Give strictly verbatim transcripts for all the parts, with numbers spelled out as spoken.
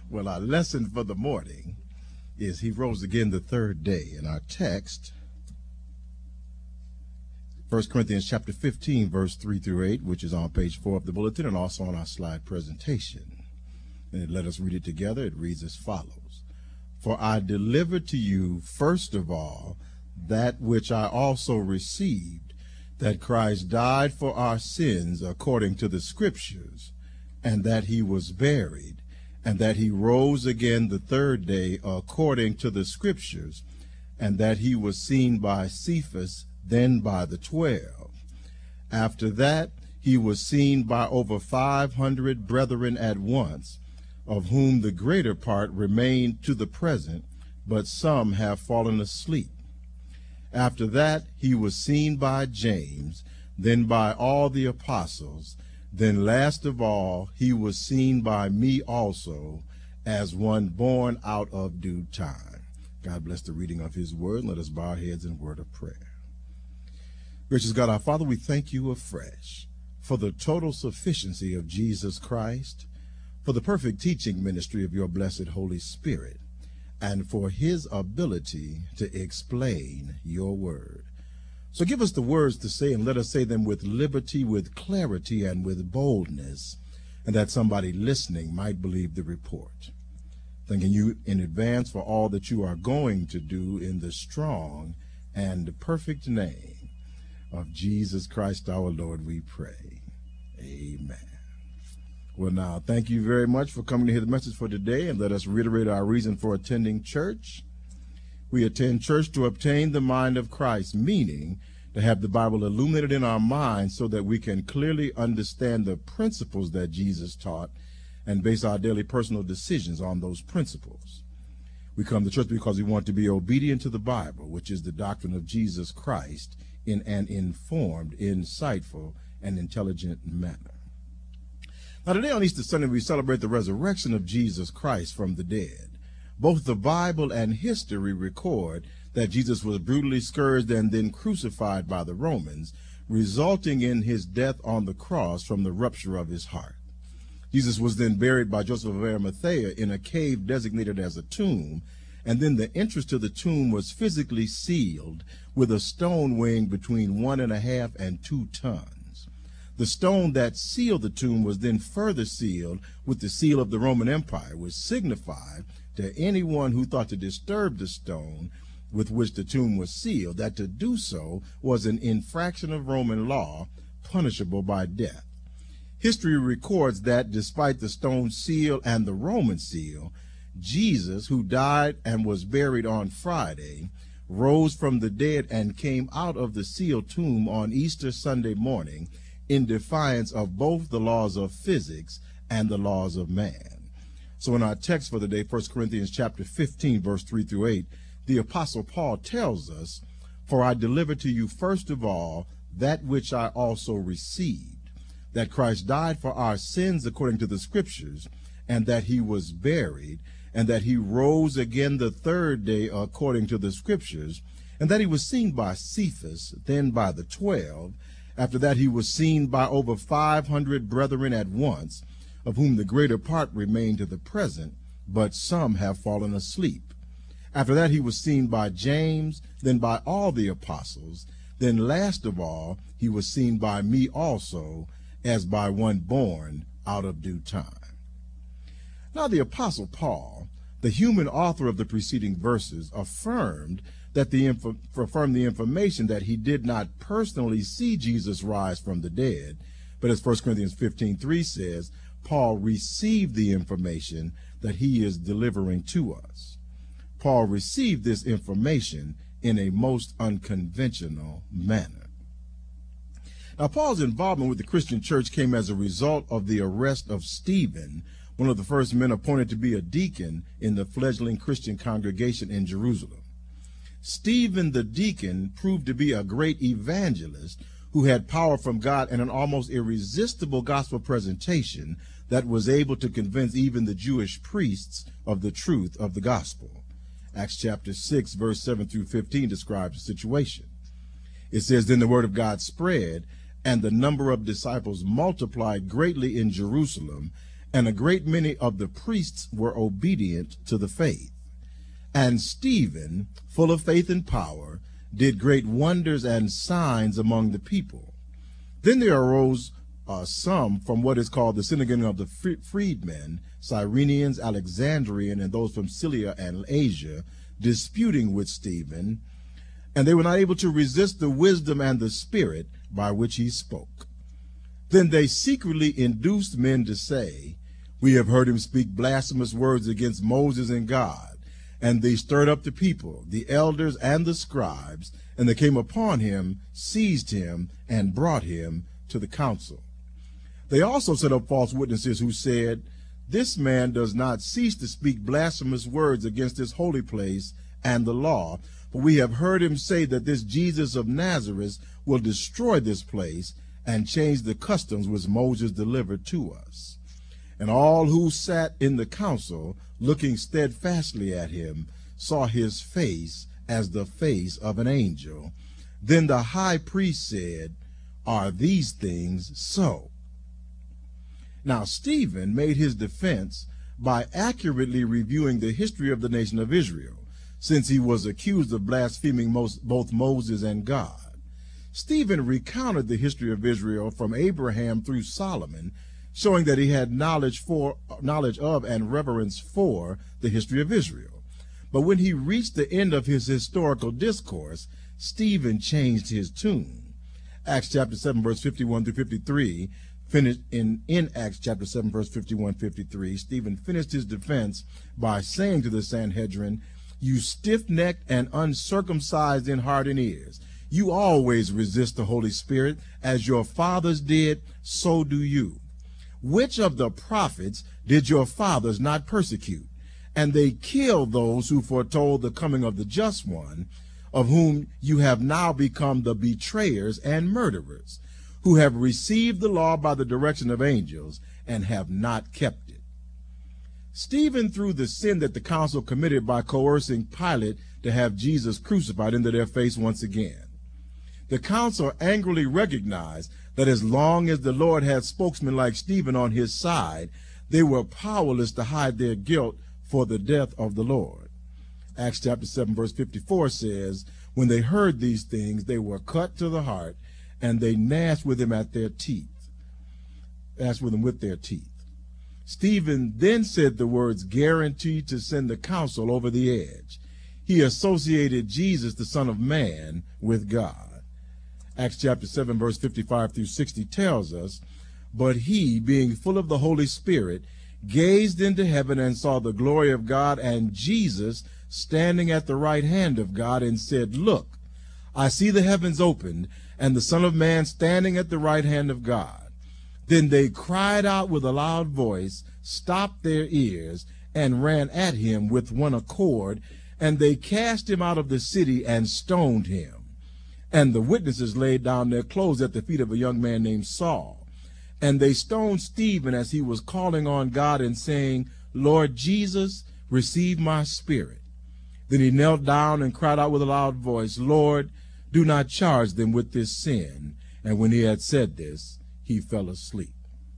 Well, our lesson for the morning is he rose again the third day. And our text, First Corinthians chapter fifteen, verse three through eight, which is on page four of the bulletin and also on our slide presentation. And let us read it together. It reads as follows. For I delivered to you first of all that which I also received, that Christ died for our sins according to the Scriptures, and that he was buried, and that he rose again the third day according to the Scriptures, and that he was seen by Cephas, then by the twelve. After that, he was seen by over five hundred brethren at once, of whom the greater part remain to the present, but some have fallen asleep. After that, he was seen by James, then by all the apostles. Then last of all, he was seen by me also, as one born out of due time. God bless the reading of his word. Let us bow our heads in word of prayer. Gracious God, our Father, we thank you afresh for the total sufficiency of Jesus Christ, for the perfect teaching ministry of your blessed Holy Spirit, and for his ability to explain your word. So give us the words to say, and let us say them with liberty, with clarity, and with boldness, and that somebody listening might believe the report. Thanking you in advance for all that you are going to do in the strong and perfect name of Jesus Christ our Lord, we pray. Amen. Well, now, thank you very much for coming to hear the message for today, and let us reiterate our reason for attending church. We attend church to obtain the mind of Christ, meaning to have the Bible illuminated in our minds so that we can clearly understand the principles that Jesus taught and base our daily personal decisions on those principles. We come to church because we want to be obedient to the Bible, which is the doctrine of Jesus Christ, in an informed, insightful, and intelligent manner. Now, today on Easter Sunday, we celebrate the resurrection of Jesus Christ from the dead. Both the Bible and history record that Jesus was brutally scourged and then crucified by the Romans, resulting in his death on the cross from the rupture of his heart. Jesus was then buried by Joseph of Arimathea in a cave designated as a tomb, and then the entrance to the tomb was physically sealed with a stone weighing between one and a half and two tons. The stone that sealed the tomb was then further sealed with the seal of the Roman Empire, which signified to anyone who thought to disturb the stone with which the tomb was sealed that to do so was an infraction of Roman law, punishable by death. History records that despite the stone seal and the Roman seal, Jesus, who died and was buried on Friday, rose from the dead and came out of the sealed tomb on Easter Sunday morning in defiance of both the laws of physics and the laws of man. So in our text for the day, First Corinthians chapter fifteen, verse three through eight, the Apostle Paul tells us, For I delivered to you first of all that which I also received, that Christ died for our sins according to the Scriptures, and that he was buried, and that he rose again the third day according to the Scriptures, and that he was seen by Cephas, then by the twelve. After that he was seen by over five hundred brethren at once, of whom the greater part remain to the present, but some have fallen asleep. After that he was seen by James, then by all the apostles. Then last of all he was seen by me also, as by one born out of due time. Now the Apostle Paul, the human author of the preceding verses, affirmed that the info, affirmed the information that he did not personally see Jesus rise from the dead, but as First Corinthians fifteen three says, Paul received the information that he is delivering to us. Paul received this information in a most unconventional manner. Now, Paul's involvement with the Christian church came as a result of the arrest of Stephen, one of the first men appointed to be a deacon in the fledgling Christian congregation in Jerusalem. Stephen the deacon proved to be a great evangelist who had power from God and an almost irresistible gospel presentation that was able to convince even the Jewish priests of the truth of the gospel. Acts chapter six, verse seven through fifteen describes the situation. It says, Then the word of God spread, and the number of disciples multiplied greatly in Jerusalem, and a great many of the priests were obedient to the faith. And Stephen, full of faith and power, did great wonders and signs among the people. Then there arose uh, some from what is called the synagogue of the freedmen, Cyrenians, Alexandrian, and those from Cilicia and Asia, disputing with Stephen, and they were not able to resist the wisdom and the spirit by which he spoke. Then they secretly induced men to say, "We have heard him speak blasphemous words against Moses and God." And they stirred up the people, the elders and the scribes, and they came upon him, seized him, and brought him to the council. They also set up false witnesses who said, "This man does not cease to speak blasphemous words against this holy place and the law, for we have heard him say that this Jesus of Nazareth will destroy this place and change the customs which Moses delivered to us." And all who sat in the council, looking steadfastly at him, saw his face as the face of an angel. Then the high priest said, "Are these things so?" Now Stephen made his defense by accurately reviewing the history of the nation of Israel, since he was accused of blaspheming most, both Moses and God. Stephen recounted the history of Israel from Abraham through Solomon, showing that he had knowledge for knowledge of and reverence for the history of Israel. But when he reached the end of his historical discourse, Stephen changed his tune. Acts chapter seven, verse fifty-one through fifty-three, finished in, in Acts chapter seven, verse fifty-one, fifty-three, Stephen finished his defense by saying to the Sanhedrin, "You stiff-necked and uncircumcised in heart and ears, you always resist the Holy Spirit, as your fathers did, so do you. Which of the prophets did your fathers not persecute? And they killed those who foretold the coming of the just one, of whom you have now become the betrayers and murderers, who have received the law by the direction of angels and have not kept it." Stephen threw the sin that the council committed by coercing Pilate to have Jesus crucified into their face once again. The council angrily recognized that as long as the Lord had spokesmen like Stephen on his side, they were powerless to hide their guilt for the death of the Lord. Acts chapter seven, verse fifty-four says, "When they heard these things, they were cut to the heart, and they gnashed with him at their teeth." Gnashed with him with their teeth. Stephen then said the words guaranteed to send the council over the edge. He associated Jesus, the Son of Man, with God. Acts chapter seven, verse fifty-five through sixty tells us, "But he, being full of the Holy Spirit, gazed into heaven and saw the glory of God and Jesus standing at the right hand of God, and said, Look, I see the heavens opened, and the Son of Man standing at the right hand of God. Then they cried out with a loud voice, stopped their ears, and ran at him with one accord, and they cast him out of the city and stoned him. And the witnesses laid down their clothes at the feet of a young man named Saul. And they stoned Stephen as he was calling on God and saying, Lord Jesus, receive my spirit. Then he knelt down and cried out with a loud voice, Lord, do not charge them with this sin. And when he had said this, he fell asleep.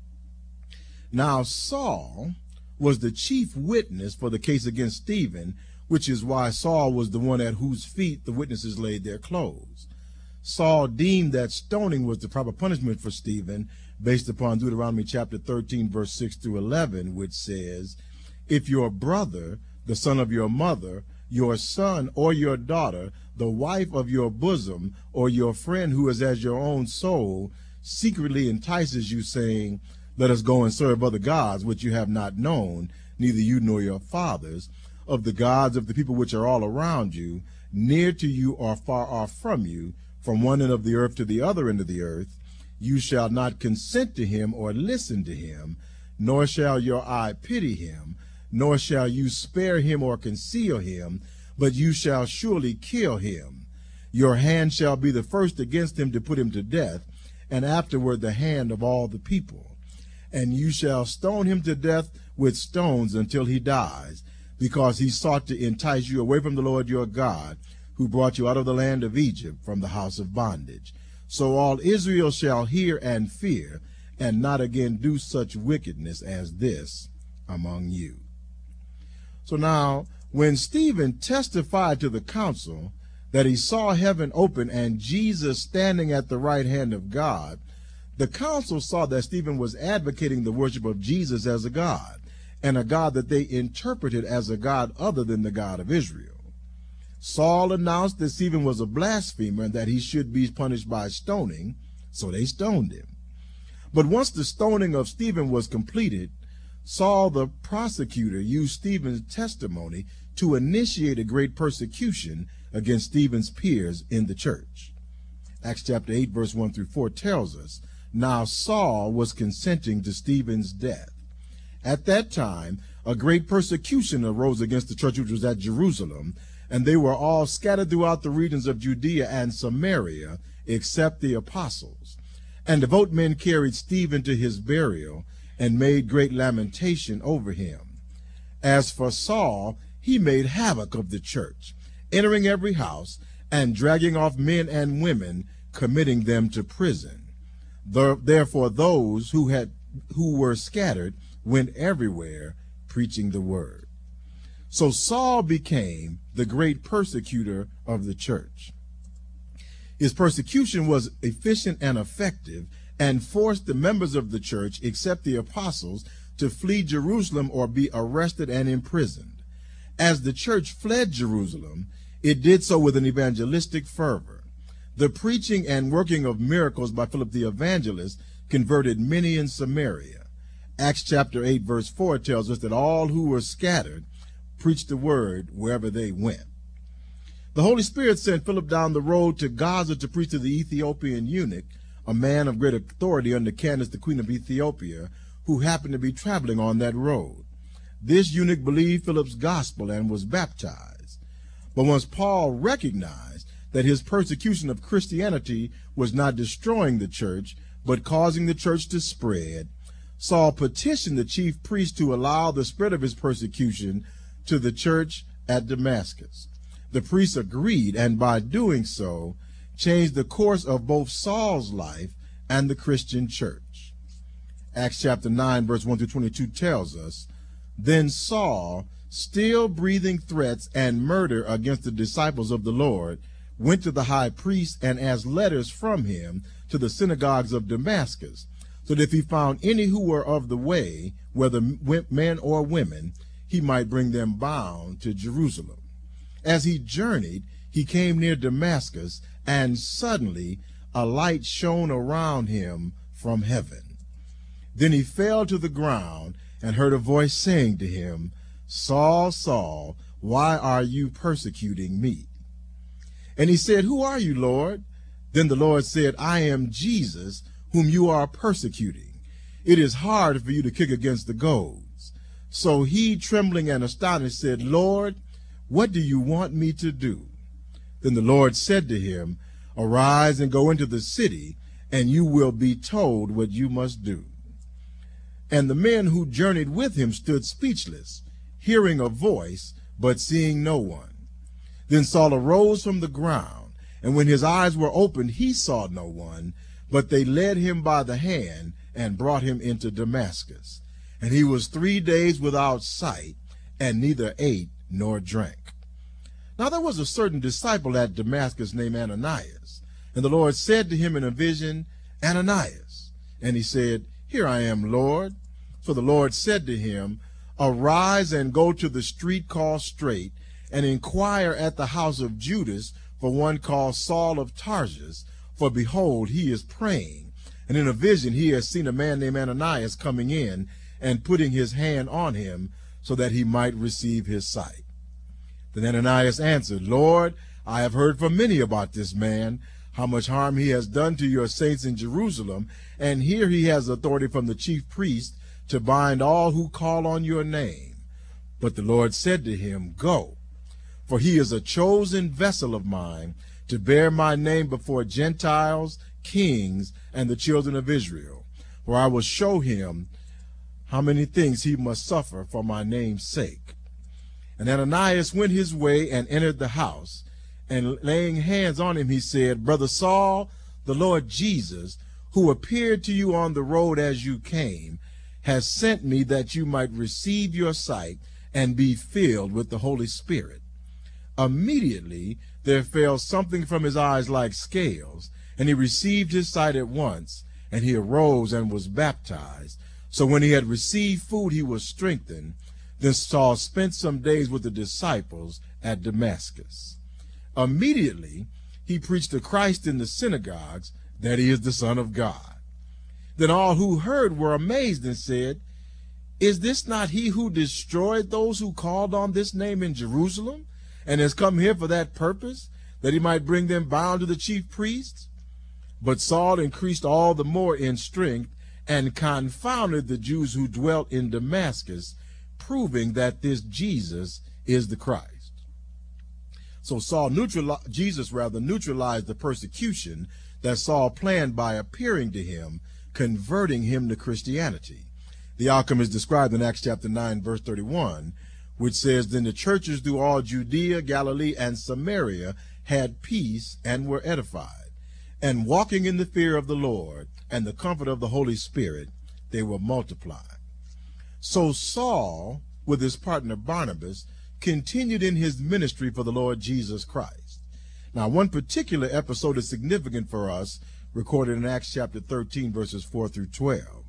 Now Saul was the chief witness for the case against Stephen, which is why Saul was the one at whose feet the witnesses laid their clothes. Saul deemed that stoning was the proper punishment for Stephen based upon Deuteronomy chapter thirteen, verse six through eleven, which says, if your brother, the son of your mother, your son or your daughter, the wife of your bosom, or your friend who is as your own soul, secretly entices you, saying, let us go and serve other gods which you have not known, neither you nor your fathers, of the gods of the people which are all around you, near to you or far off from you, from one end of the earth to the other end of the earth, you shall not consent to him or listen to him, nor shall your eye pity him, nor shall you spare him or conceal him, but you shall surely kill him. Your hand shall be the first against him to put him to death, and afterward the hand of all the people. And you shall stone him to death with stones until he dies, because he sought to entice you away from the Lord your God, who brought you out of the land of Egypt from the house of bondage. So all Israel shall hear and fear, and not again do such wickedness as this among you. So now, when Stephen testified to the council that he saw heaven open and Jesus standing at the right hand of God, the council saw that Stephen was advocating the worship of Jesus as a God, and a God that they interpreted as a God other than the God of Israel. Saul announced that Stephen was a blasphemer and that he should be punished by stoning, so they stoned him. But once the stoning of Stephen was completed, Saul the prosecutor used Stephen's testimony to initiate a great persecution against Stephen's peers in the church. Acts chapter eight, verse one through four tells us, now Saul was consenting to Stephen's death. At that time, a great persecution arose against the church which was at Jerusalem, and they were all scattered throughout the regions of Judea and Samaria, except the apostles. And devout men carried Stephen to his burial, and made great lamentation over him. As for Saul, he made havoc of the church, entering every house, and dragging off men and women, committing them to prison. Therefore those who had who were scattered went everywhere, preaching the word. So Saul became the great persecutor of the church. His persecution was efficient and effective, and forced the members of the church, except the apostles, to flee Jerusalem or be arrested and imprisoned. As the church fled Jerusalem, it did so with an evangelistic fervor. The preaching and working of miracles by Philip the evangelist converted many in Samaria. Acts chapter eight, verse four tells us that all who were scattered preached the word wherever they went. The Holy Spirit sent Philip down the road to Gaza to preach to the Ethiopian eunuch, a man of great authority under Candace, the queen of Ethiopia, who happened to be traveling on that road. This eunuch believed Philip's gospel and was baptized. But once Paul recognized that his persecution of Christianity was not destroying the church, but causing the church to spread, Saul petitioned the chief priest to allow the spread of his persecution to the church at Damascus. The priest agreed, and by doing so, changed the course of both Saul's life and the Christian church. Acts chapter nine, verse one through twenty-two tells us, then Saul, still breathing threats and murder against the disciples of the Lord, went to the high priest and asked letters from him to the synagogues of Damascus, so that if he found any who were of the way, whether men or women, he might bring them bound to Jerusalem. As he journeyed, he came near Damascus, and suddenly a light shone around him from heaven. Then he fell to the ground and heard a voice saying to him, Saul, Saul, why are you persecuting me? And he said, who are you, Lord? Then the Lord said, I am Jesus, whom you are persecuting. It is hard for you to kick against the goads. So he, trembling and astonished, said, Lord, what do you want me to do? Then the Lord said to him, arise and go into the city, and you will be told what you must do. And the men who journeyed with him stood speechless, hearing a voice, but seeing no one. Then Saul arose from the ground, and when his eyes were opened, he saw no one, but they led him by the hand and brought him into Damascus. And he was three days without sight, and neither ate nor drank. Now there was a certain disciple at Damascus named Ananias, and the Lord said to him in a vision, Ananias. And he said, here I am, Lord. So the Lord said to him, arise and go to the street called Straight, and inquire at the house of Judas for one called Saul of Tarsus, for behold, he is praying. And in a vision he has seen a man named Ananias coming in and putting his hand on him, so that he might receive his sight. Then Ananias answered, Lord, I have heard from many about this man, how much harm he has done to your saints in Jerusalem, and here he has authority from the chief priest to bind all who call on your name. But the Lord said to him, go, for he is a chosen vessel of mine to bear my name before Gentiles, kings, and the children of Israel. For I will show him how many things he must suffer for my name's sake. And Ananias went his way and entered the house, and laying hands on him, he said, Brother Saul, the Lord Jesus, who appeared to you on the road as you came, has sent me that you might receive your sight and be filled with the Holy Spirit. Immediately there fell something from his eyes like scales, and he received his sight at once, and he arose and was baptized. So when he had received food, he was strengthened. Then Saul spent some days with the disciples at Damascus. Immediately he preached to Christ in the synagogues, that he is the Son of God. Then all who heard were amazed and said, "Is this not he who destroyed those who called on this name in Jerusalem, and has come here for that purpose, that he might bring them bound to the chief priests?" But Saul increased all the more in strength, and confounded the Jews who dwelt in Damascus, proving that this Jesus is the Christ. So Saul neutralized, Jesus rather neutralized the persecution that Saul planned by appearing to him, converting him to Christianity. The outcome is described in Acts chapter nine, verse thirty-one, which says, "Then the churches through all Judea, Galilee, and Samaria had peace and were edified. And walking in the fear of the Lord and the comfort of the Holy Spirit, they were multiplied." So Saul, with his partner Barnabas, continued in his ministry for the Lord Jesus Christ. Now, one particular episode is significant for us, recorded in Acts chapter thirteen, verses four through twelve.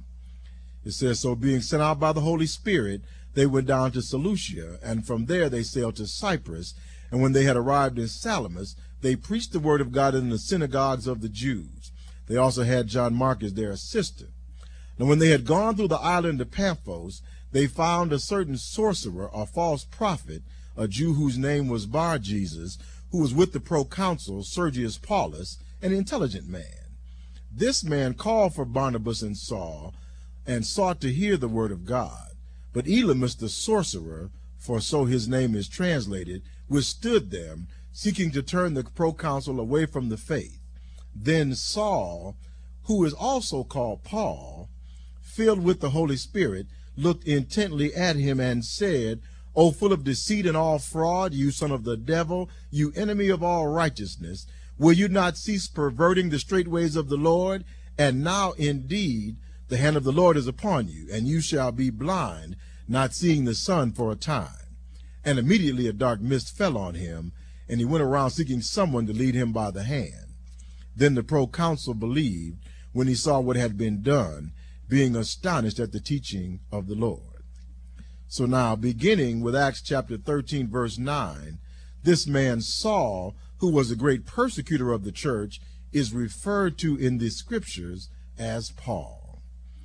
It says, "So being sent out by the Holy Spirit, they went down to Seleucia, and from there they sailed to Cyprus. And when they had arrived in Salamis, they preached the word of God in the synagogues of the Jews. They also had John Marcus, their assistant. And when they had gone through the island of Paphos, they found a certain sorcerer, or false prophet, a Jew whose name was Bar-Jesus, who was with the proconsul Sergius Paulus, an intelligent man. This man called for Barnabas and Saul, and sought to hear the word of God. But Elymas the sorcerer, for so his name is translated, withstood them, seeking to turn the proconsul away from the faith. Then Saul, who is also called Paul, filled with the Holy Spirit, looked intently at him and said, "O full of deceit and all fraud, you son of the devil, you enemy of all righteousness, will you not cease perverting the straight ways of the Lord? And now indeed the hand of the Lord is upon you, and you shall be blind, not seeing the sun for a time." And immediately a dark mist fell on him, and he went around seeking someone to lead him by the hand. Then the proconsul believed when he saw what had been done, being astonished at the teaching of the Lord. So now, beginning with Acts chapter thirteen, verse nine, this man Saul, who was a great persecutor of the church, is referred to in the scriptures as Paul.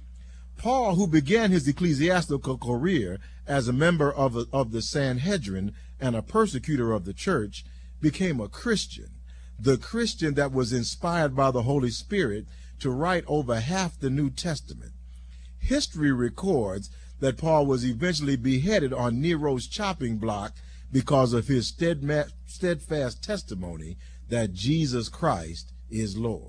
Paul, who began his ecclesiastical career as a member of, a, of the Sanhedrin and a persecutor of the church, became a Christian, the Christian that was inspired by the Holy Spirit to write over half the New Testament. History records that Paul was eventually beheaded on Nero's chopping block because of his steadfast testimony that Jesus Christ is Lord.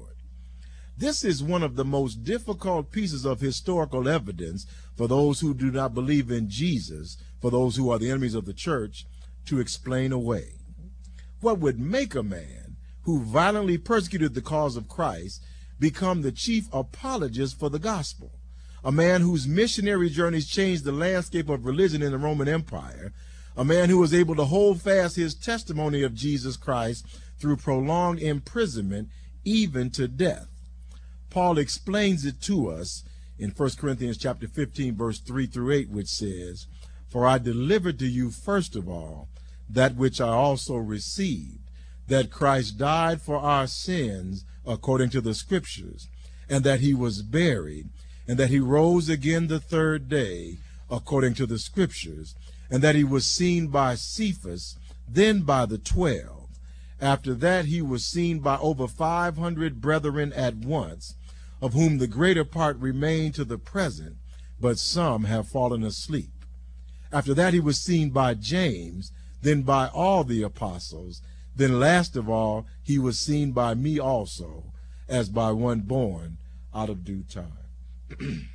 This is one of the most difficult pieces of historical evidence for those who do not believe in Jesus, for those who are the enemies of the church, to explain away. What would make a man who violently persecuted the cause of Christ become the chief apologist for the gospel? A man whose missionary journeys changed the landscape of religion in the Roman Empire, a man who was able to hold fast his testimony of Jesus Christ through prolonged imprisonment, even to death. Paul explains it to us in First Corinthians chapter fifteen, verse three through eight, which says, "For I delivered to you first of all that which I also received, that Christ died for our sins according to the scriptures, and that he was buried, and that he rose again the third day according to the scriptures, and that he was seen by Cephas, then by the twelve. After that he was seen by over five hundred brethren at once, of whom the greater part remain to the present, but some have fallen asleep. After that he was seen by James, then by all the apostles. Then last of all he was seen by me also, as by one born out of due time."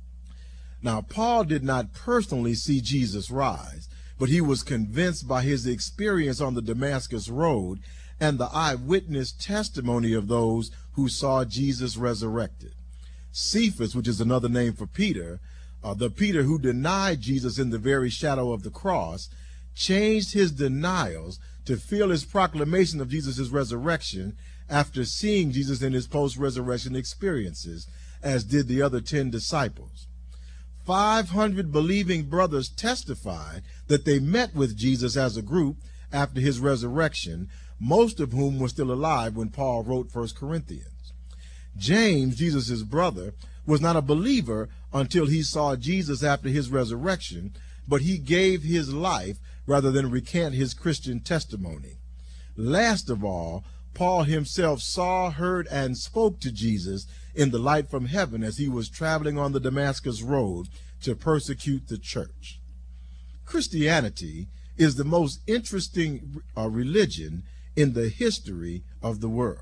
Now, Paul did not personally see Jesus rise, but he was convinced by his experience on the Damascus road and the eyewitness testimony of those who saw Jesus resurrected. Cephas, which is another name for Peter, uh, the Peter who denied Jesus in the very shadow of the cross, changed his denials to feel his proclamation of Jesus' resurrection after seeing Jesus in his post-resurrection experiences, as did the other ten disciples. five hundred believing brothers testified that they met with Jesus as a group after his resurrection, most of whom were still alive when Paul wrote First Corinthians. James, Jesus' brother, was not a believer until he saw Jesus after his resurrection, but he gave his life rather than recant his Christian testimony. Last of all, Paul himself saw, heard, and spoke to Jesus in the light from heaven as he was traveling on the Damascus road to persecute the church. Christianity is the most interesting uh, religion in the history of the world.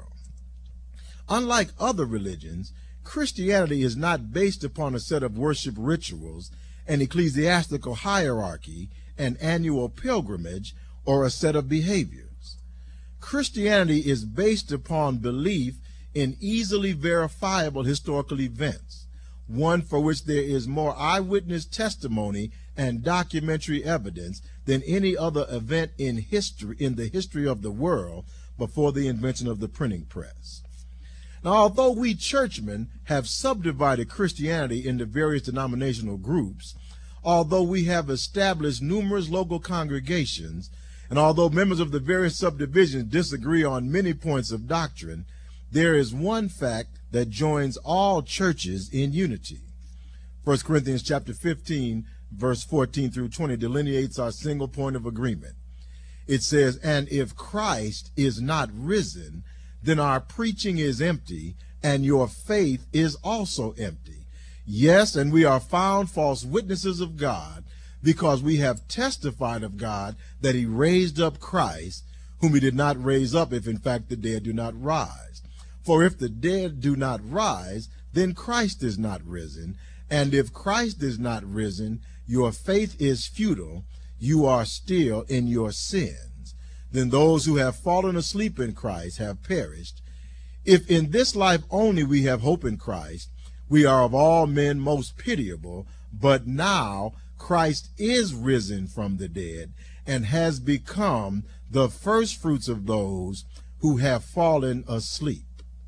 Unlike other religions, Christianity is not based upon a set of worship rituals, an ecclesiastical hierarchy, an annual pilgrimage, or a set of behaviors. Christianity is based upon belief in easily verifiable historical events, one for which there is more eyewitness testimony and documentary evidence than any other event in history, in the history of the world before the invention of the printing press. Now, although we churchmen have subdivided Christianity into various denominational groups, although we have established numerous local congregations, and although members of the various subdivisions disagree on many points of doctrine, there is one fact that joins all churches in unity. First Corinthians chapter fifteen, verse fourteen through twenty delineates our single point of agreement. It says, "And if Christ is not risen, then our preaching is empty, and your faith is also empty. Yes, and we are found false witnesses of God, because we have testified of God that he raised up Christ, whom he did not raise up if in fact the dead do not rise. For if the dead do not rise, then Christ is not risen. And if Christ is not risen, your faith is futile, you are still in your sins. Then those who have fallen asleep in Christ have perished. If in this life only we have hope in Christ, we are of all men most pitiable, but now Christ is risen from the dead and has become the firstfruits of those who have fallen asleep."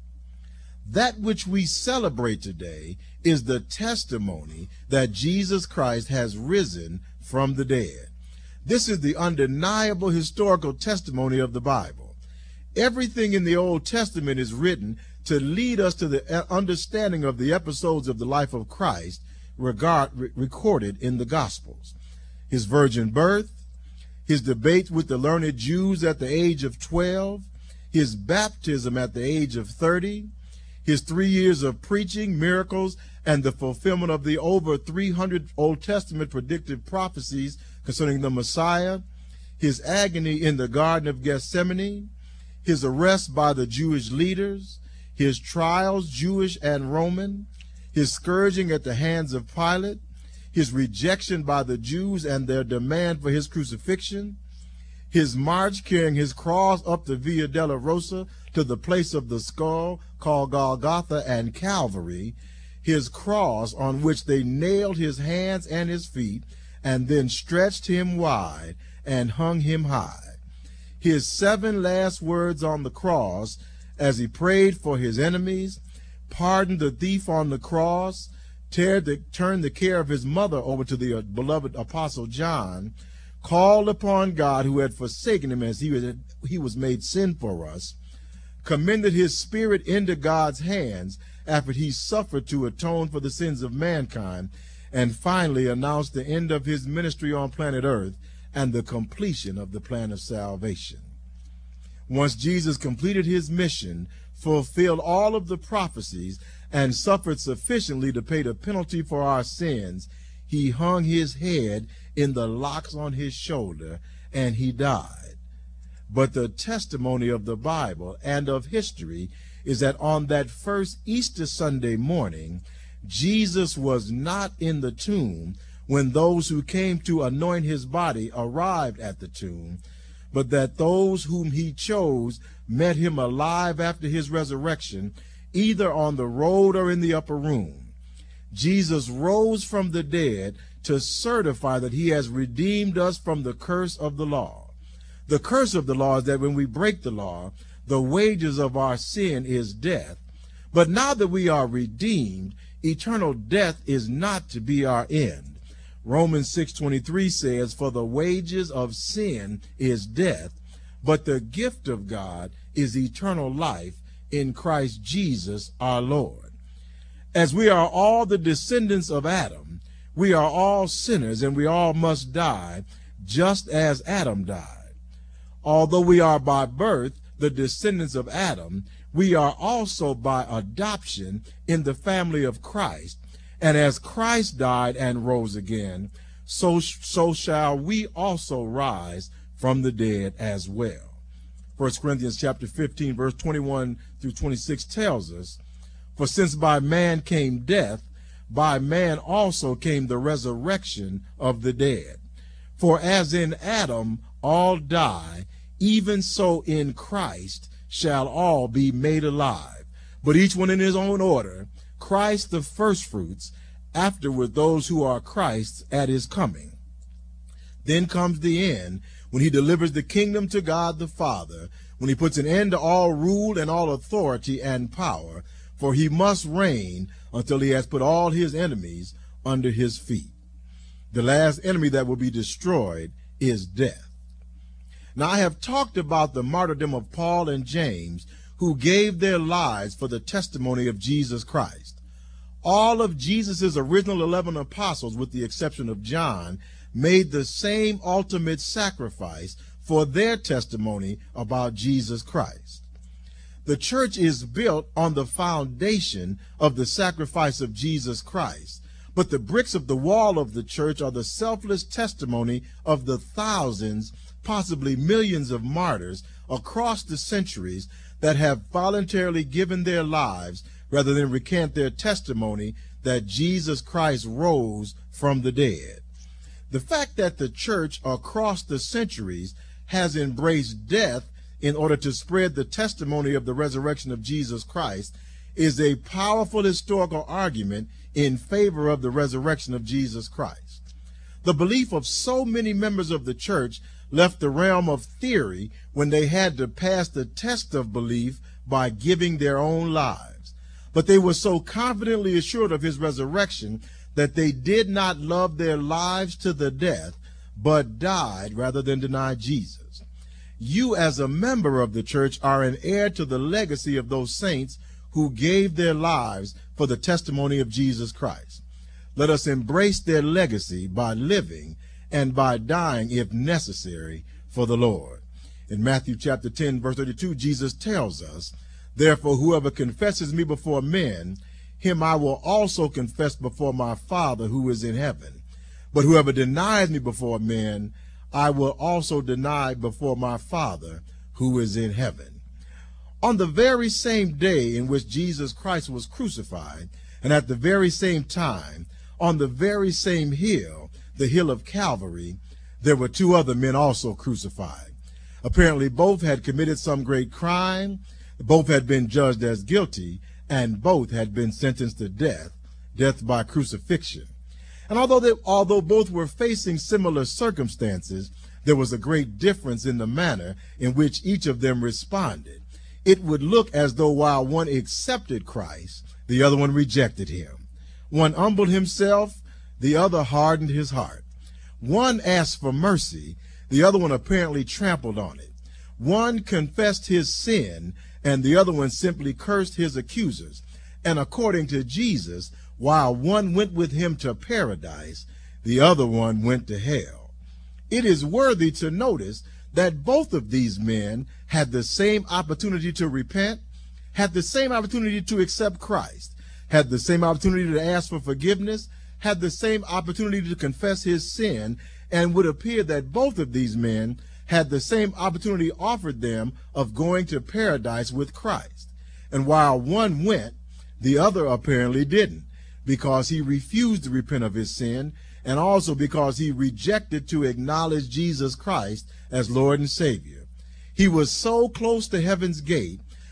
That which we celebrate today is the testimony that Jesus Christ has risen from the dead. This is the undeniable historical testimony of the Bible. Everything in the Old Testament is written to lead us to the understanding of the episodes of the life of Christ regard, re recorded in the Gospels. His virgin birth, his debate with the learned Jews at the age of twelve, his baptism at the age of thirty, his three years of preaching, miracles, and the fulfillment of the over three hundred Old Testament predictive prophecies concerning the Messiah, his agony in the Garden of Gethsemane, his arrest by the Jewish leaders, his trials, Jewish and Roman, his scourging at the hands of Pilate, his rejection by the Jews and their demand for his crucifixion, his march carrying his cross up the Via Dolorosa to the place of the skull called Golgotha and Calvary, his cross on which they nailed his hands and his feet and then stretched him wide and hung him high, his seven last words on the cross as he prayed for his enemies, pardoned the thief on the cross, the, turned the care of his mother over to the uh, beloved Apostle John, called upon God who had forsaken him as he was, he was made sin for us, commended his spirit into God's hands after he suffered to atone for the sins of mankind, and finally announced the end of his ministry on planet Earth and the completion of the plan of salvation. Once Jesus completed his mission, fulfilled all of the prophecies, and suffered sufficiently to pay the penalty for our sins, he hung his head in the locks on his shoulder, and he died. But the testimony of the Bible and of history is that on that first Easter Sunday morning, Jesus was not in the tomb when those who came to anoint his body arrived at the tomb, but that those whom he chose met him alive after his resurrection either on the road or in the upper room. Jesus rose from the dead to certify that he has redeemed us from the curse of the law. The curse of the law is that when we break the law, the wages of our sin is death. But now that we are redeemed, eternal death is not to be our end. Romans six twenty-three says, "For the wages of sin is death, but the gift of God is eternal life in Christ Jesus our Lord." As we are all the descendants of Adam, we are all sinners and we all must die, just as Adam died. Although we are by birth the descendants of Adam, we are also by adoption in the family of Christ. And as Christ died and rose again, so, so shall we also rise from the dead as well. First Corinthians chapter fifteen, verse twenty-one through twenty-six tells us, "For since by man came death, by man also came the resurrection of the dead. For as in Adam all die, even so in Christ shall all be made alive, but each one in his own order, Christ the firstfruits, afterward those who are Christ's at his coming. Then comes the end, when he delivers the kingdom to God the Father, when he puts an end to all rule and all authority and power, for he must reign until he has put all his enemies under his feet." The last enemy that will be destroyed is death. Now, I have talked about the martyrdom of Paul and James, who gave their lives for the testimony of Jesus Christ. All of Jesus' original eleven apostles, with the exception of John, made the same ultimate sacrifice for their testimony about Jesus Christ. The church is built on the foundation of the sacrifice of Jesus Christ, but the bricks of the wall of the church are the selfless testimony of the thousands, possibly millions of martyrs across the centuries that have voluntarily given their lives rather than recant their testimony that Jesus Christ rose from the dead. The fact that the church across the centuries has embraced death in order to spread the testimony of the resurrection of Jesus Christ is a powerful historical argument in favor of the resurrection of Jesus Christ. The belief of so many members of the church left the realm of theory when they had to pass the test of belief by giving their own lives. But they were so confidently assured of his resurrection that they did not love their lives to the death, but died rather than deny Jesus. You, as a member of the church, are an heir to the legacy of those saints who gave their lives for the testimony of Jesus Christ. Let us embrace their legacy by living and by dying, if necessary, for the Lord. In Matthew chapter ten, verse thirty-two, Jesus tells us, "Therefore, whoever confesses me before men, him I will also confess before my Father who is in heaven. But whoever denies me before men, I will also deny before my Father who is in heaven." On the very same day in which Jesus Christ was crucified, and at the very same time, on the very same hill, the hill of Calvary, there were two other men also crucified. Apparently both had committed some great crime, both had been judged as guilty, and both had been sentenced to death, death by crucifixion. And although they, although both were facing similar circumstances, there was a great difference in the manner in which each of them responded. It would look as though while one accepted Christ, the other one rejected him. One humbled himself, the other hardened his heart. One asked for mercy, the other one apparently trampled on it. One confessed his sin, and the other one simply cursed his accusers. And according to Jesus, while one went with him to paradise, the other one went to hell. It is worthy to notice that both of these men had the same opportunity to repent, had the same opportunity to accept Christ, had the same opportunity to ask for forgiveness, had the same opportunity to confess his sin, and would appear that both of these men had the same opportunity offered them of going to paradise with Christ. And while one went, the other apparently didn't, because he refused to repent of his sin, and also because he rejected to acknowledge Jesus Christ as Lord and Savior. He was so close to heaven's gate,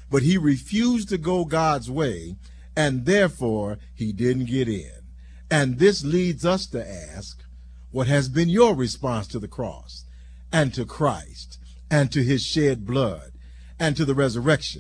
but he refused to go God's way, and therefore he didn't get in. And this leads us to ask, what has been your response to the cross and to Christ and to his shed blood and to the resurrection?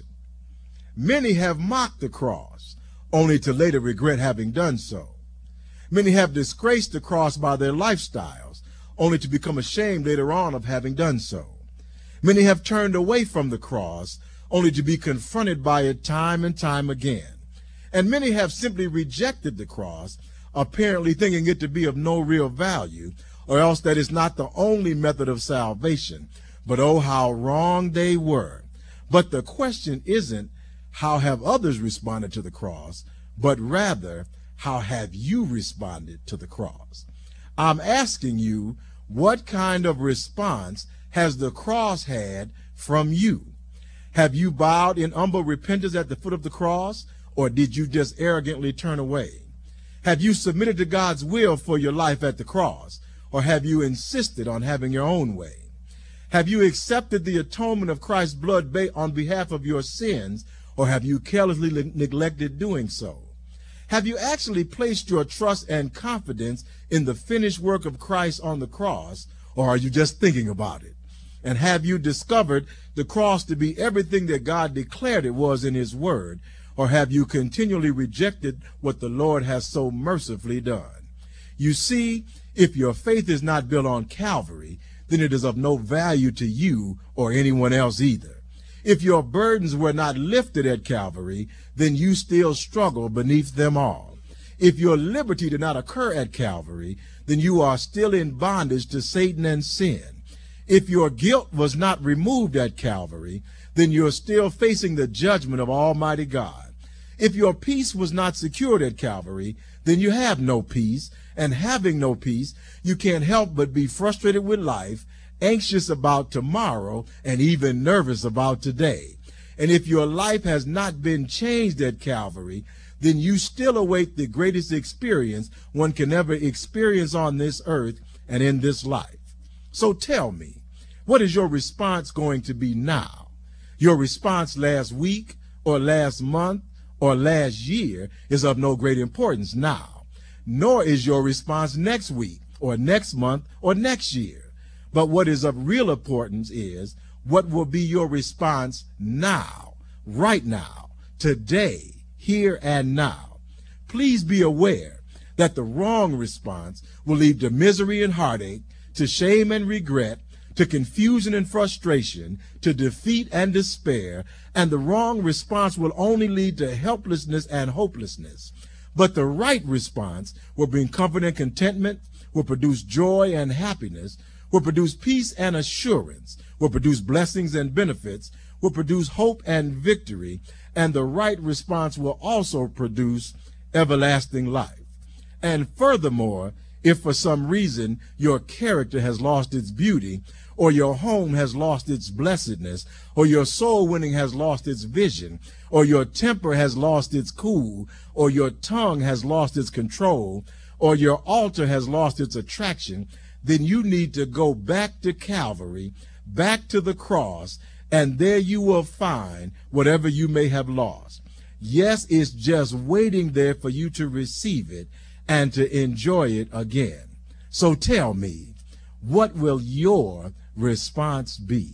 Many have mocked the cross, only to later regret having done so. Many have disgraced the cross by their lifestyles, only to become ashamed later on of having done so. Many have turned away from the cross, only to be confronted by it time and time again. And many have simply rejected the cross, apparently thinking it to be of no real value, or else that it's not the only method of salvation. But oh, how wrong they were. But the question isn't how have others responded to the cross, but rather how have you responded to the cross? I'm asking you, what kind of response has the cross had from you? Have you bowed in humble repentance at the foot of the cross, or did you just arrogantly turn away? Have you submitted to God's will for your life at the cross, or have you insisted on having your own way? Have you accepted the atonement of Christ's blood on behalf of your sins, or have you carelessly neglected doing so? Have you actually placed your trust and confidence in the finished work of Christ on the cross, or are you just thinking about it? And have you discovered the cross to be everything that God declared it was in his word, or have you continually rejected what the Lord has so mercifully done? You see, if your faith is not built on Calvary, then it is of no value to you or anyone else either. If your burdens were not lifted at Calvary, then you still struggle beneath them all. If your liberty did not occur at Calvary, then you are still in bondage to Satan and sin. If your guilt was not removed at Calvary, then you're still facing the judgment of Almighty God. If your peace was not secured at Calvary, then you have no peace, and having no peace, you can't help but be frustrated with life, anxious about tomorrow, and even nervous about today. And if your life has not been changed at Calvary, then you still await the greatest experience one can ever experience on this earth and in this life. So tell me, what is your response going to be now? Your response last week or last month or last year is of no great importance now, nor is your response next week or next month or next year. But what is of real importance is what will be your response now, right now, today, here and now. Please be aware that the wrong response will lead to misery and heartache, to shame and regret, to confusion and frustration, to defeat and despair, and the wrong response will only lead to helplessness and hopelessness. But the right response will bring comfort and contentment, will produce joy and happiness, will produce peace and assurance, will produce blessings and benefits, will produce hope and victory, and the right response will also produce everlasting life. And furthermore, if for some reason your character has lost its beauty, or your home has lost its blessedness, or your soul winning has lost its vision, or your temper has lost its cool, or your tongue has lost its control, or your altar has lost its attraction, then you need to go back to Calvary, back to the cross, and there you will find whatever you may have lost. Yes, it's just waiting there for you to receive it and to enjoy it again. So tell me, what will your response be?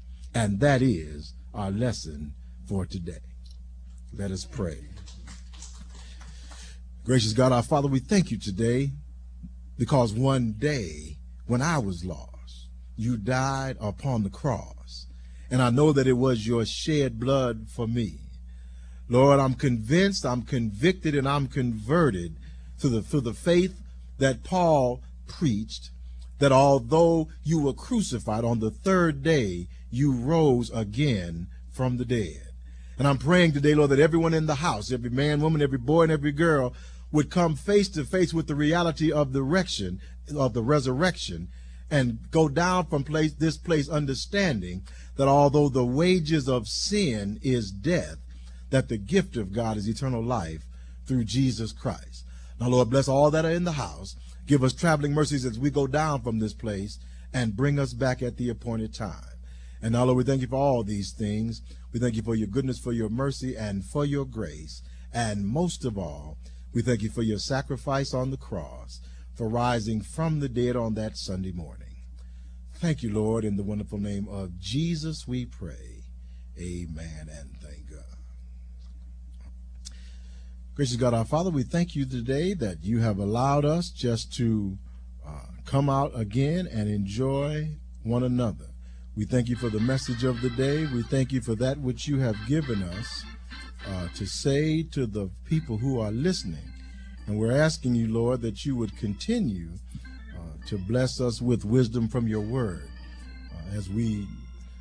And that is our lesson for today. Let us pray. Gracious God, our Father, we thank you today because one day when I was lost, you died upon the cross. And I know that it was your shed blood for me. Lord, I'm convinced, I'm convicted, and I'm converted to the, to the faith that Paul preached, that although you were crucified, on the third day you rose again from the dead. And I'm praying today, Lord, that everyone in the house, every man, woman, every boy, and every girl would come face to face with the reality of the resurrection, of the resurrection, and go down from place, this place understanding that although the wages of sin is death, that the gift of God is eternal life through Jesus Christ. Now, Lord, bless all that are in the house. Give us traveling mercies as we go down from this place and bring us back at the appointed time. And now, Lord, we thank you for all these things. We thank you for your goodness, for your mercy, and for your grace. And most of all, we thank you for your sacrifice on the cross, for rising from the dead on that Sunday morning. Thank you, Lord. In the wonderful name of Jesus, we pray. Amen, and thank God. Gracious God, our Father, we thank you today that you have allowed us just to uh, come out again and enjoy one another. We thank you for the message of the day. We thank you for that which you have given us uh, to say to the people who are listening. And we're asking you, Lord, that you would continue uh, to bless us with wisdom from your word uh, as we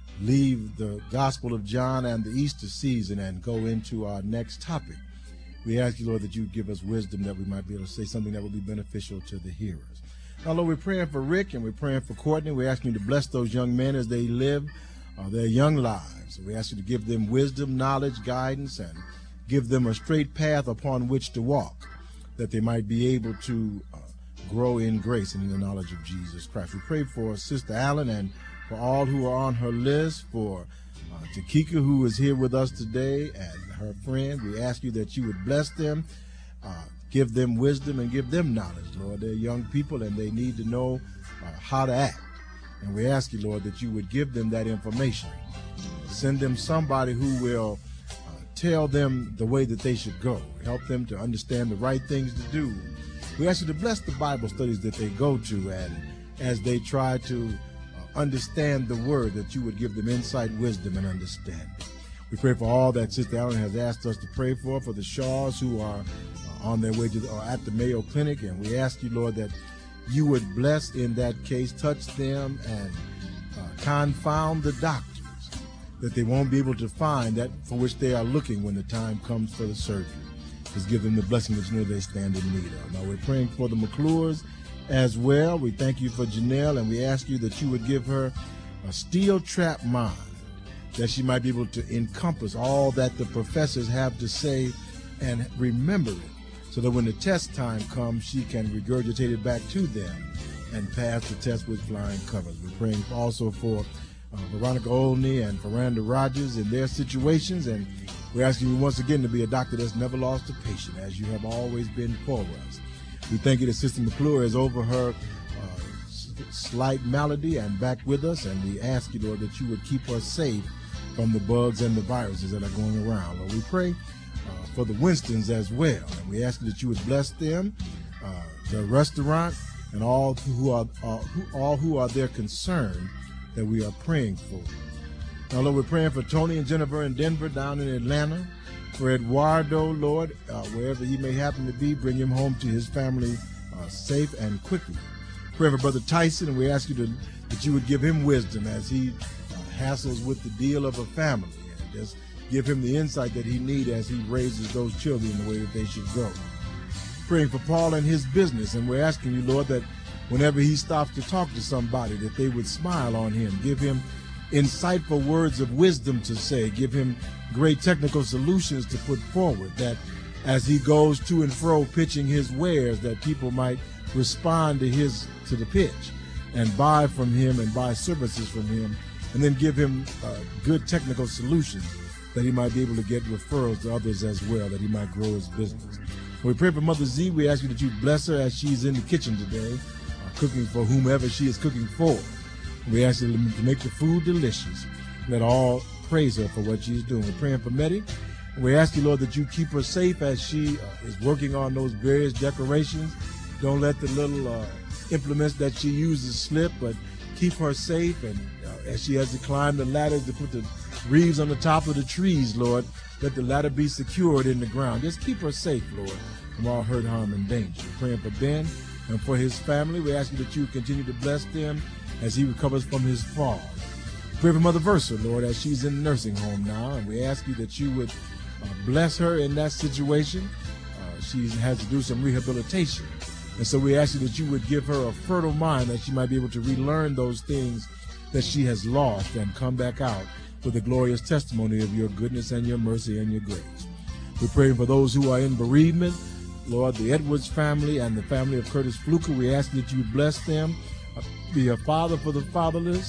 leave the Gospel of John and the Easter season and go into our next topic. We ask you, Lord, that you give us wisdom that we might be able to say something that will be beneficial to the hearers. Now, Lord, we're praying for Rick and we're praying for Courtney. We're asking you to bless those young men as they live uh, their young lives. We ask you to give them wisdom, knowledge, guidance, and give them a straight path upon which to walk, that they might be able to uh, grow in grace and in the knowledge of Jesus Christ. We pray for Sister Allen and for all who are on her list, for uh, Takika, who is here with us today, and her friend. We ask you that you would bless them, uh, give them wisdom, and give them knowledge, Lord. They're young people, and they need to know uh, how to act. And we ask you, Lord, that you would give them that information. Send them somebody who will uh, tell them the way that they should go, help them to understand the right things to do. We ask you to bless the Bible studies that they go to, and as they try to uh, understand the word, that you would give them insight, wisdom, and understanding. We pray for all that Sister Allen has asked us to pray for, for the Shaws who are uh, on their way to the, or at the Mayo Clinic, and we ask you, Lord, that you would bless in that case, touch them, and uh, confound the doctors, that they won't be able to find that for which they are looking when the time comes for the surgery. Just give them the blessing that you know they stand in need of. Now we're praying for the McClures as well. We thank you for Janelle, and we ask you that you would give her a steel-trap mind, that she might be able to encompass all that the professors have to say and remember it, so that when the test time comes, she can regurgitate it back to them and pass the test with flying colors. We're praying also for uh, Veronica Olney and Miranda Rogers in their situations, and we're asking you once again to be a doctor that's never lost a patient, as you have always been for us. We thank you that Sister McClure is over her uh, s- slight malady and back with us, and we ask you, Lord, that you would keep her safe from the bugs and the viruses that are going around. Lord, we pray uh, for the Winstons as well, and we ask that you would bless them, uh, the restaurant, and all who are uh, who, all who are their concern that we are praying for. Now, Lord, we're praying for Tony and Jennifer in Denver, down in Atlanta, for Eduardo, Lord, uh, wherever he may happen to be, bring him home to his family uh, safe and quickly. Pray for Brother Tyson, and we ask you to, that you would give him wisdom as he uh, hassles with the deal of a family, and just give him the insight that he needs as he raises those children in the way that they should go. Praying for Paul and his business, and we're asking you, Lord, that whenever he stops to talk to somebody, that they would smile on him, give him insightful words of wisdom to say, give him great technical solutions to put forward, that as he goes to and fro pitching his wares, that people might respond to his to the pitch and buy from him and buy services from him, and then give him uh, good technical solutions that he might be able to get referrals to others as well, that he might grow his business. When we pray for Mother Z, we ask you that you bless her as she's in the kitchen today, uh, cooking for whomever she is cooking for. We ask you to make the food delicious. Let all praise her for what she's doing. We're praying for Meddy. We ask you, Lord, that you keep her safe as she uh, is working on those various decorations. Don't let the little uh, implements that she uses slip, but keep her safe. And uh, as she has to climb the ladders to put the wreaths on the top of the trees, Lord, let the ladder be secured in the ground. Just keep her safe, Lord, from all hurt, harm, and danger. We're praying for Ben and for his family. We ask you that you continue to bless them as he recovers from his fall. Pray for Mother Versa, Lord, as she's in the nursing home now, and we ask you that you would uh, bless her in that situation. Uh, she has to do some rehabilitation, and so we ask you that you would give her a fertile mind, that she might be able to relearn those things that she has lost and come back out with the glorious testimony of your goodness and your mercy and your grace. We're praying for those who are in bereavement, Lord, the Edwards family and the family of Curtis Fluker. We ask that you would bless them, be a father for the fatherless,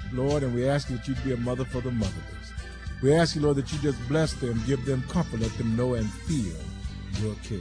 Lord, and we ask you that you'd be a mother for the motherless. We ask you, Lord, that you just bless them, give them comfort, let them know and feel your care.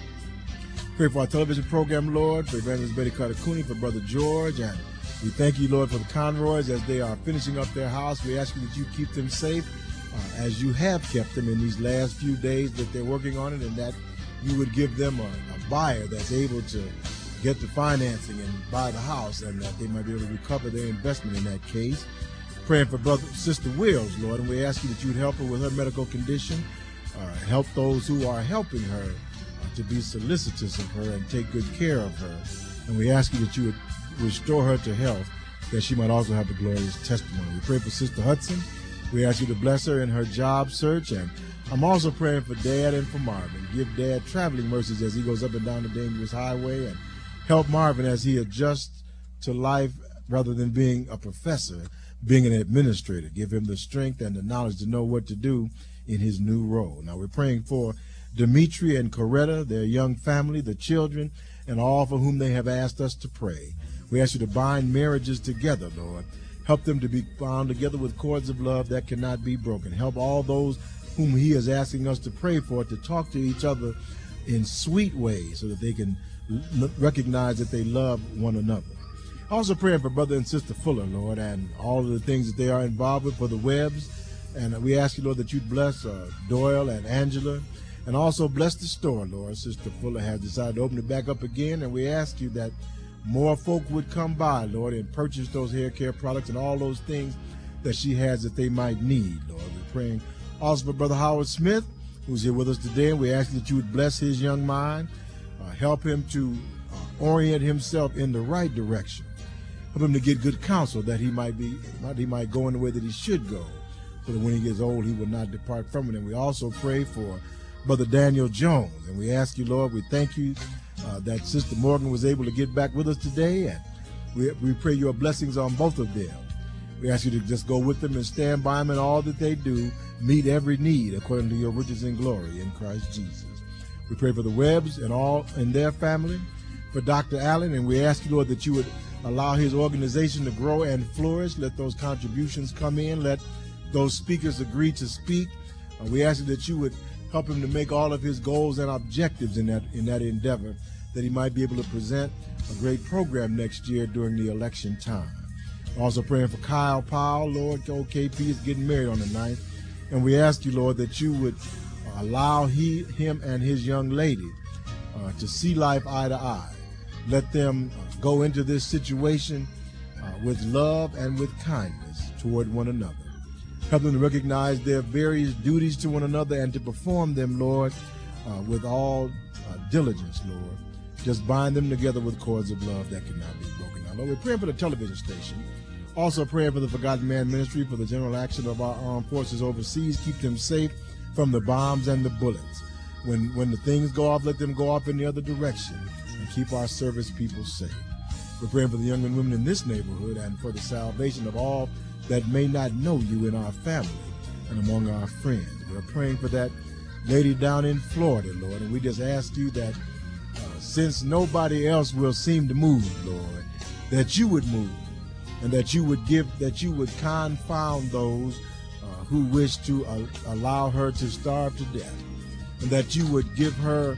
Pray for our television program, Lord, for Evangelist Betty Carter Cooney, for Brother George, and we thank you, Lord, for the Conroys as they are finishing up their house. We ask you that you keep them safe uh, as you have kept them in these last few days that they're working on it, and that you would give them a, a buyer that's able to get the financing and buy the house, and that they might be able to recover their investment in that case. Praying for brother, Sister Wills, Lord, and we ask you that you'd help her with her medical condition, uh, help those who are helping her uh, to be solicitous of her and take good care of her. And we ask you that you would restore her to health, that she might also have a glorious testimony. We pray for Sister Hudson. We ask you to bless her in her job search, and I'm also praying for Dad and for Marvin. Give Dad traveling mercies as he goes up and down the dangerous highway, and help Marvin as he adjusts to life rather than being a professor, being an administrator. Give him the strength and the knowledge to know what to do in his new role. Now we're praying for Dimitri and Coretta, their young family, the children, and all for whom they have asked us to pray. We ask you to bind marriages together, Lord. Help them to be bound together with cords of love that cannot be broken. Help all those whom he is asking us to pray for to talk to each other in sweet ways so that they can l- recognize that they love one another. Also praying for Brother and Sister Fuller, Lord, and all of the things that they are involved with for the Webbs. And we ask you, Lord, that you'd bless uh, Doyle and Angela, and also bless the store, Lord. Sister Fuller has decided to open it back up again, and we ask you that more folk would come by, Lord, and purchase those hair care products and all those things that she has that they might need, Lord. We're praying also for Brother Howard Smith, who's here with us today, and we ask that you would bless his young mind, uh, help him to uh, orient himself in the right direction. Help him to get good counsel that he might be, he might go in the way that he should go, so that when he gets old, he will not depart from it. And we also pray for Brother Daniel Jones, and we ask you, Lord, we thank you uh, that Sister Morgan was able to get back with us today, and we, we pray your blessings on both of them. We ask you to just go with them and stand by them in all that they do, meet every need according to your riches and glory in Christ Jesus. We pray for the Webbs and all and their family, for Doctor Allen, and we ask you, Lord, that you would allow his organization to grow and flourish. Let those contributions come in. Let those speakers agree to speak. Uh, we ask you that you would help him to make all of his goals and objectives in that in that endeavor, that he might be able to present a great program next year during the election time. Also praying for Kyle Powell, Lord. O K P is getting married on the ninth, and we ask you, Lord, that you would allow he, him and his young lady uh, to see life eye to eye. Let them uh, go into this situation uh, with love and with kindness toward one another. Help them to recognize their various duties to one another and to perform them, Lord, uh, with all uh, diligence, Lord. Just bind them together with cords of love that cannot be broken. Now, Lord, we're praying for the television station. Also praying for the Forgotten Man Ministry, for the general action of our armed forces overseas. Keep them safe from the bombs and the bullets. When, when the things go off, let them go off in the other direction, and keep our service people safe. We're praying for the young and women in this neighborhood and for the salvation of all that may not know you in our family and among our friends. We're praying for that lady down in Florida, Lord, and we just ask you that uh, since nobody else will seem to move, Lord, that you would move, and that you would give, that you would confound those uh, who wish to uh, allow her to starve to death, and that you would give her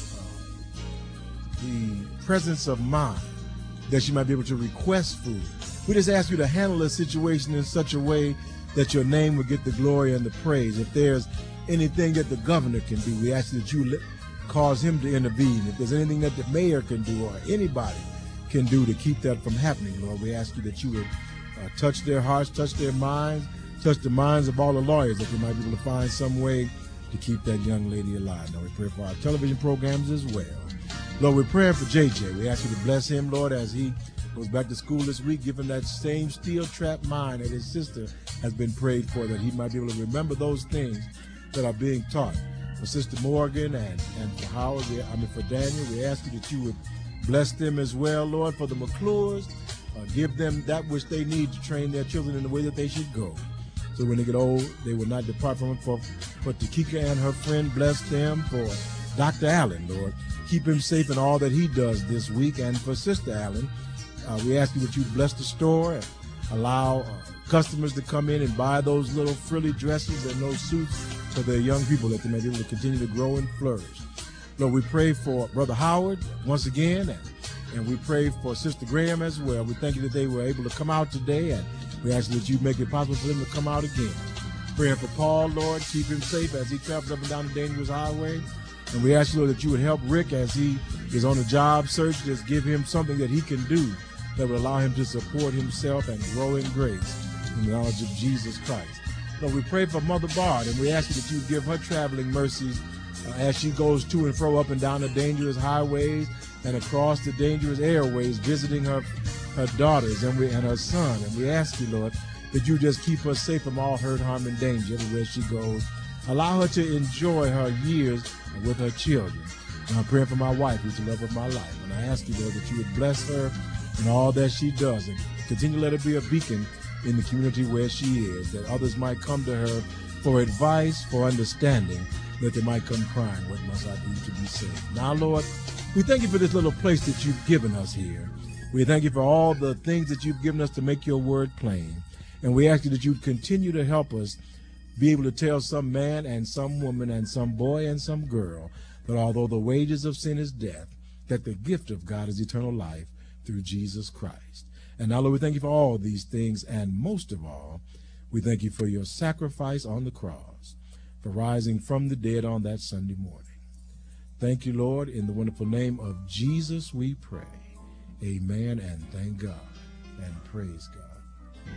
uh, the presence of mind that she might be able to request food. We just ask you to handle the situation in such a way that your name would get the glory and the praise. If there's anything that the governor can do, we ask that you cause him to intervene. If there's anything that the mayor can do or anybody can do to keep that from happening, Lord, we ask you that you would uh, touch their hearts, touch their minds, touch the minds of all the lawyers, that they might be able to find some way to keep that young lady alive. Now we pray for our television programs as well. Lord, we're praying for J J. We ask you to bless him, Lord, as he goes back to school this week, give him that same steel-trapped mind that his sister has been prayed for, that he might be able to remember those things that are being taught. For Sister Morgan and, and for Howard, we, I mean for Daniel, we ask you that you would bless them as well, Lord. For the McClures, uh, give them that which they need to train their children in the way that they should go, so when they get old, they will not depart from it. For, for Takika and her friend, bless them. For Doctor Allen, Lord, keep him safe in all that he does this week. And for Sister Allen, uh, we ask you that you bless the store, allow uh, customers to come in and buy those little frilly dresses and those suits for their young people, that they may be able to continue to grow and flourish. Lord, we pray for Brother Howard once again, and, and we pray for Sister Graham as well. We thank you that they were able to come out today, and we ask that you make it possible for them to come out again. Praying for Paul, Lord, keep him safe as he travels up and down the dangerous highway. And we ask you, Lord, that you would help Rick as he is on a job search. Just give him something that he can do that will allow him to support himself and grow in grace in the knowledge of Jesus Christ. Lord, we pray for Mother Bard, and we ask you that you give her traveling mercies uh, as she goes to and fro up and down the dangerous highways and across the dangerous airways, visiting her her daughters and, we, and her son. And we ask you, Lord, that you just keep her safe from all hurt, harm, and danger everywhere she goes. Allow her to enjoy her years with her children. And I'm praying for my wife, who's the love of my life. And I ask you, Lord, that you would bless her in all that she does, and continue to let her be a beacon in the community where she is, that others might come to her for advice, for understanding, that they might come crying, what must I do to be saved? Now, Lord, we thank you for this little place that you've given us here. We thank you for all the things that you've given us to make your word plain. And we ask you that you'd continue to help us be able to tell some man and some woman and some boy and some girl that although the wages of sin is death, that the gift of God is eternal life through Jesus Christ. And now, Lord, we thank you for all these things, and most of all, we thank you for your sacrifice on the cross, for rising from the dead on that Sunday morning. Thank you, Lord. In the wonderful name of Jesus we pray. Amen, and thank God, and praise God.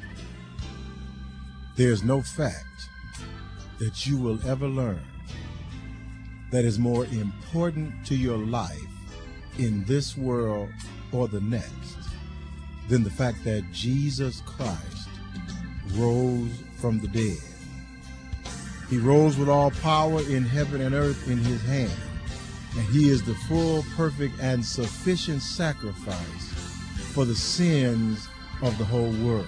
There's no fact that you will ever learn that is more important to your life in this world or the next than the fact that Jesus Christ rose from the dead. He rose with all power in heaven and earth in his hand, and he is the full, perfect, and sufficient sacrifice for the sins of the whole world.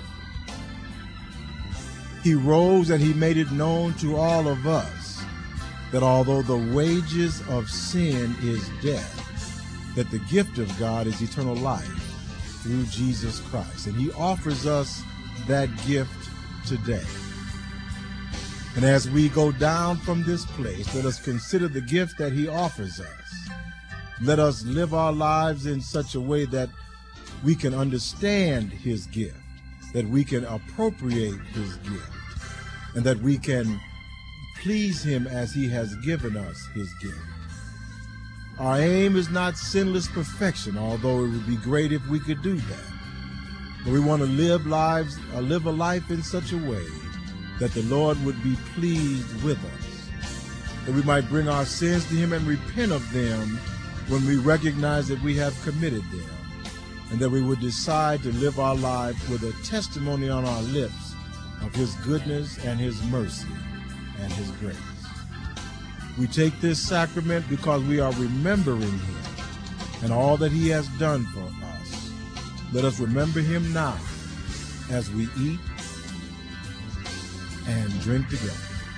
He rose and he made it known to all of us that although the wages of sin is death, that the gift of God is eternal life through Jesus Christ. And he offers us that gift today. And as we go down from this place, let us consider the gift that he offers us. Let us live our lives in such a way that we can understand his gift, that we can appropriate his gift, and that we can please him as he has given us his gift. Our aim is not sinless perfection, although it would be great if we could do that. But we want to live lives, uh, live a life in such a way that the Lord would be pleased with us, that we might bring our sins to him and repent of them when we recognize that we have committed them, and that we would decide to live our life with a testimony on our lips of his goodness and his mercy and his grace. We take this sacrament because we are remembering him and all that he has done for us. Let us remember him now as we eat and drink together.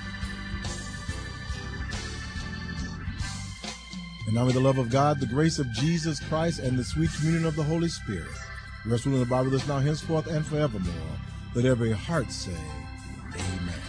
And now may the love of God, the grace of Jesus Christ, and the sweet communion of the Holy Spirit rest, rule, and abide with us now, henceforth, and forevermore. Let every heart say, amen.